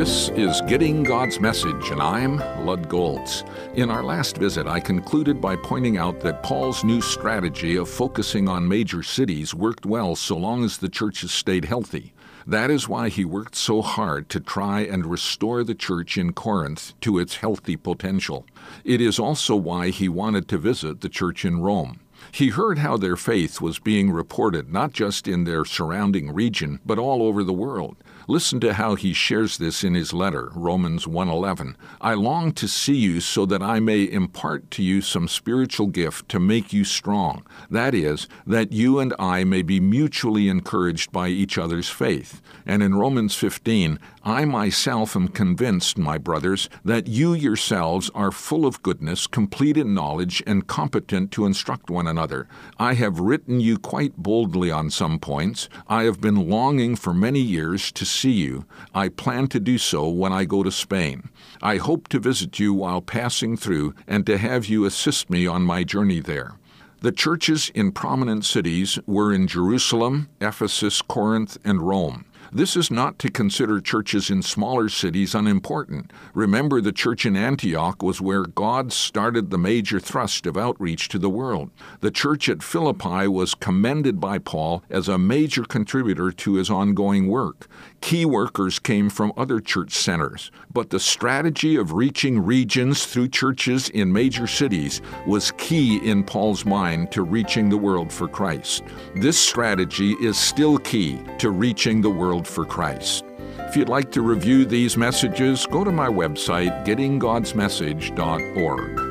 This is Getting God's Message, and I'm Lud Golds. In our last visit, I concluded by pointing out that Paul's new strategy of focusing on major cities worked well so long as the churches stayed healthy. That is why he worked so hard to try and restore the church in Corinth to its healthy potential. It is also why he wanted to visit the church in Rome. He heard how their faith was being reported not just in their surrounding region, but all over the world. Listen to how he shares this in his letter, Romans 1:11. I long to see you so that I may impart to you some spiritual gift to make you strong. That is, that you and I may be mutually encouraged by each other's faith. And in Romans 15, I myself am convinced, my brothers, that you yourselves are full of goodness, complete in knowledge, and competent to instruct one another. I have written you quite boldly on some points. I have been longing for many years to see you. I plan to do so when I go to Spain. I hope to visit you while passing through and to have you assist me on my journey there. The churches in prominent cities were in Jerusalem, Ephesus, Corinth, and Rome. This is not to consider churches in smaller cities unimportant. Remember, the church in Antioch was where God started the major thrust of outreach to the world. The church at Philippi was commended by Paul as a major contributor to his ongoing work. Key workers came from other church centers, but the strategy of reaching regions through churches in major cities was key in Paul's mind to reaching the world for Christ. This strategy is still key to reaching the world for Christ. If you'd like to review these messages, go to my website, gettinggodsmessage.org.